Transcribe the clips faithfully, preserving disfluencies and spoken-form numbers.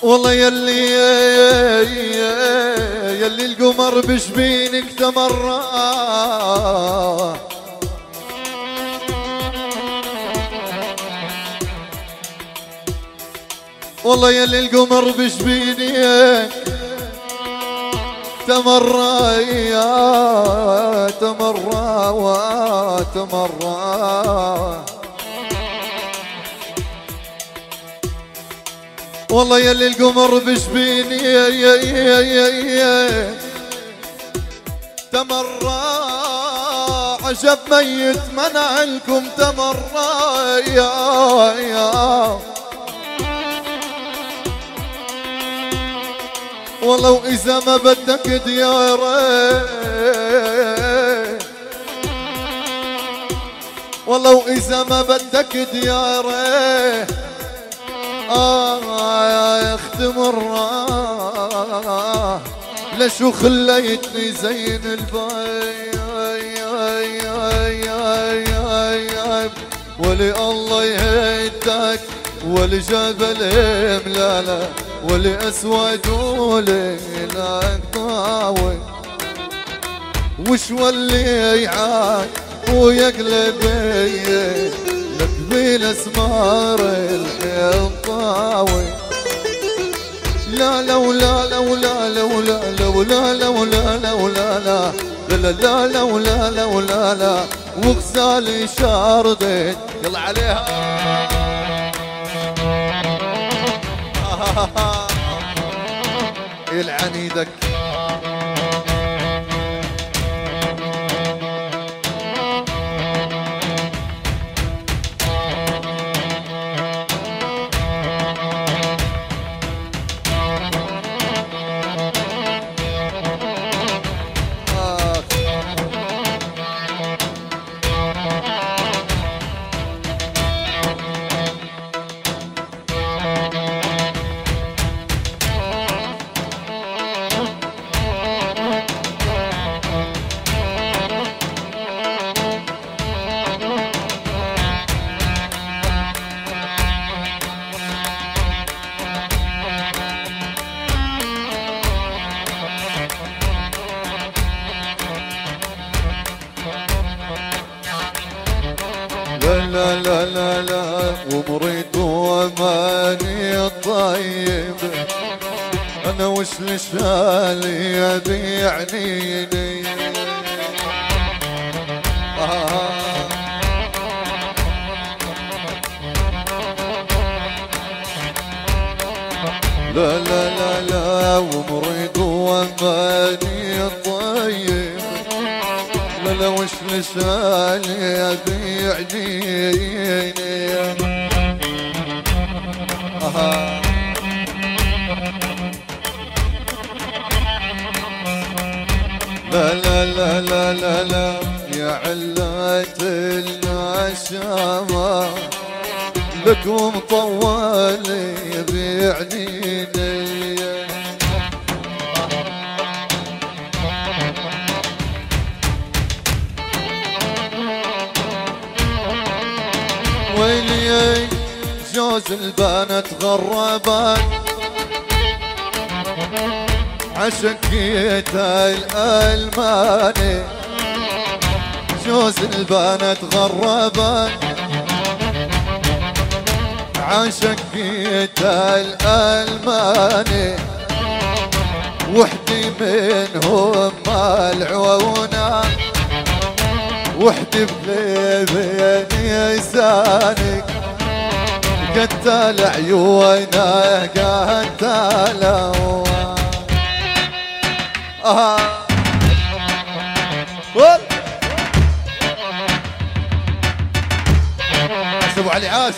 والله يلي يلي القمر بشبينك تمرى، والله يلي القمر بشبينك تمرى يا تمرى وتمرى. والله يلي القمر بشبيني يا يا يا يا يا تمرى، عجب ميت منعلكم تمرى يا يا. والله وإذا ما بدك دياري، والله وإذا ما بدك دياري آه يا اختمرة، لشو خليتني زين الباي ولي الله يهدك ولي جبل ملالا ولي اسود ولي لا طاوي وش ولي يعاد ويقلب لقبيل اسمار الحيطاوي. لا لا ولا لا ولا لا ولا لا ولا لا ولا لا ولا لا لا لا لا ولا لا ولا لا وغزالي شاردين يلا عليها. يلعن ايدك لا لا لا لا ومريد وماني الطيب انا وش لشالي يبيعنيني آه. لا لا لا لا ومريد وماني الطيب لا وش لساني يبيعنيني آه. لا لا لا لا لا لا يا علات النشامة لكم طوال يبيعنيني ويلي جوز البنات غربان عشقيت الألماني جوز البنات غربان عشقيت الألماني وحدي منهم ملعونة وحدي بقلبي لسانك قتل عيونه قتل آه. ابو علي عاش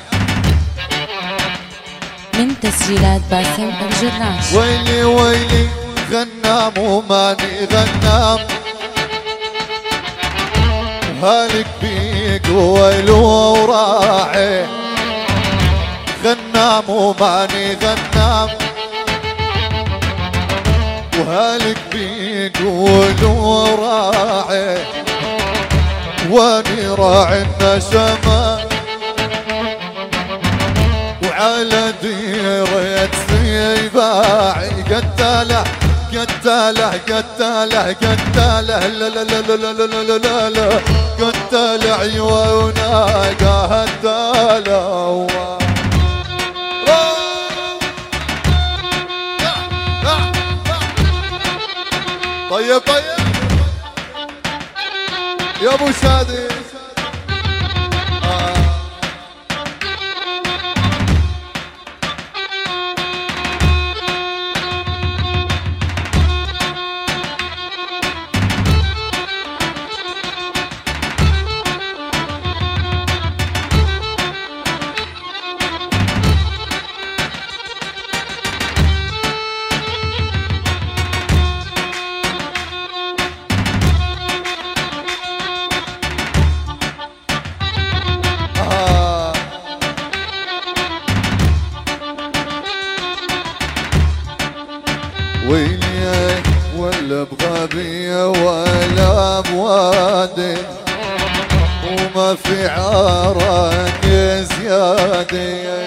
من تسجيلات باسم الجراش. ويلي ويلي غنام وماني غنام هالك بيك ويلو وراعي غنام وماني غنام وهالك بيك ويلو راعي واني راعي النشمة وعلى ديرة ويلي باعي قتاله قتاله قتاله قتاله لا لا لا لا لا لا لا لا لا قتاله عيونه قتاله. طيب طيب يا ابو شادي آه. ويلي ولا بغبية ولا بوادي وما في عارك زيادة.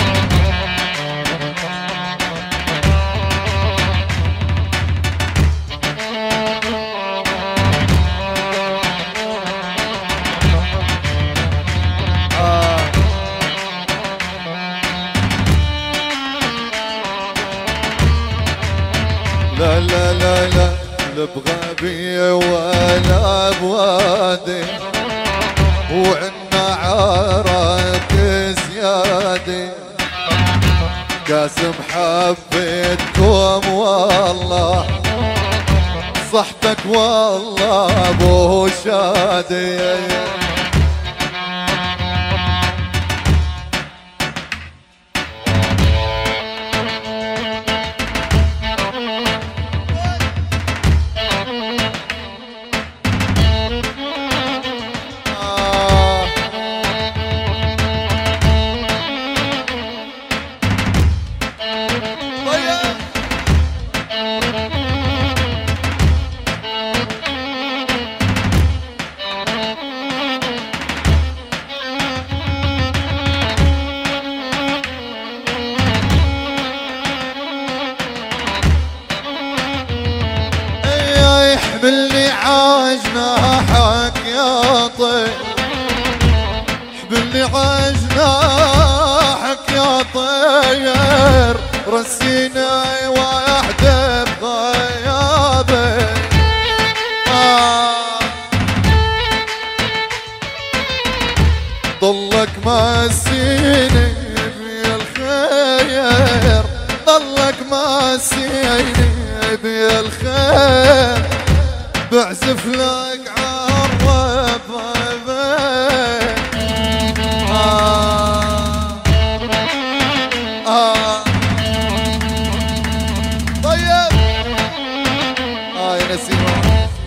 لا لا لا لا لا بغبية ولا بوادي وعنا عارك زيادة. قاسم حبيتكم والله صحتك والله ابو شادي. حبلني عجناحك يا طير حبلني عجناحك يا طير رسيني وحدة بغيابي. آه ضلك مسيني بالخير ضلك مسيني بالخير بعزف لك عالربابة. آه آه طيب آه يا نسيمة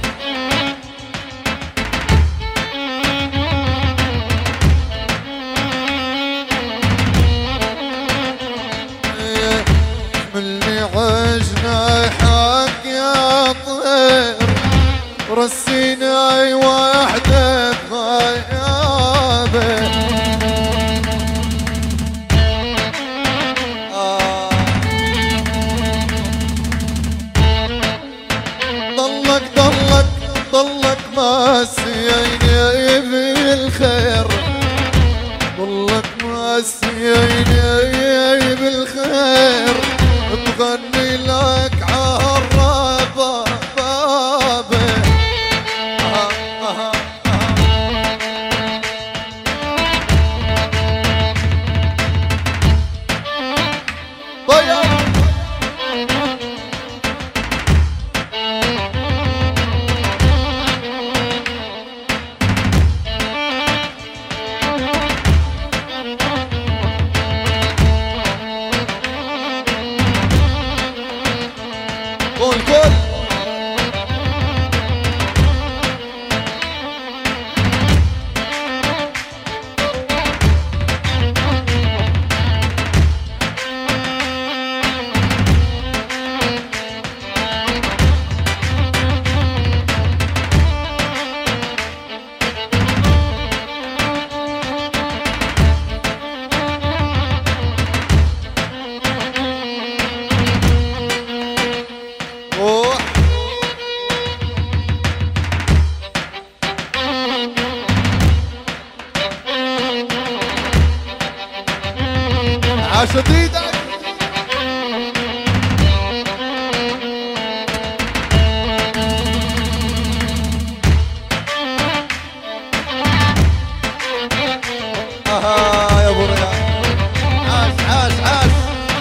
حملني عجناحك يا طير رسيني وحدة بغيابي. آه ضلك ضلك ضلك ماسيني بالخير ضلك ماسيني بالخير بغني لك عالربابة. عاشت ايدك اها يا ابو رياض عاش عاش عاش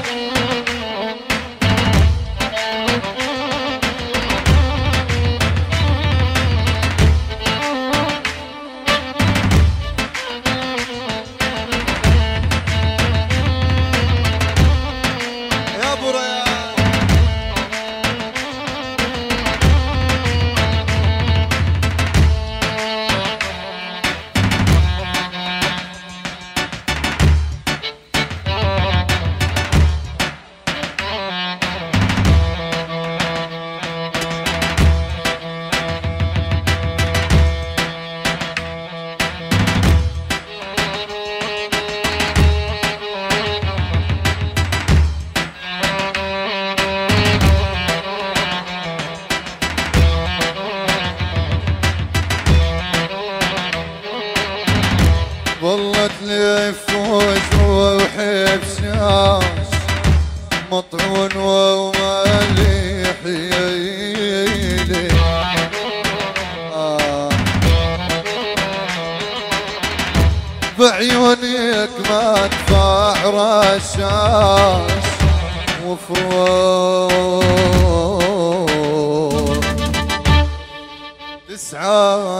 يا ابو رياض ظلت لي فوز وروحي بشاش مطعون ومالي حيلي آه. بعيونك ما ادفع رشاش وفروض تسعى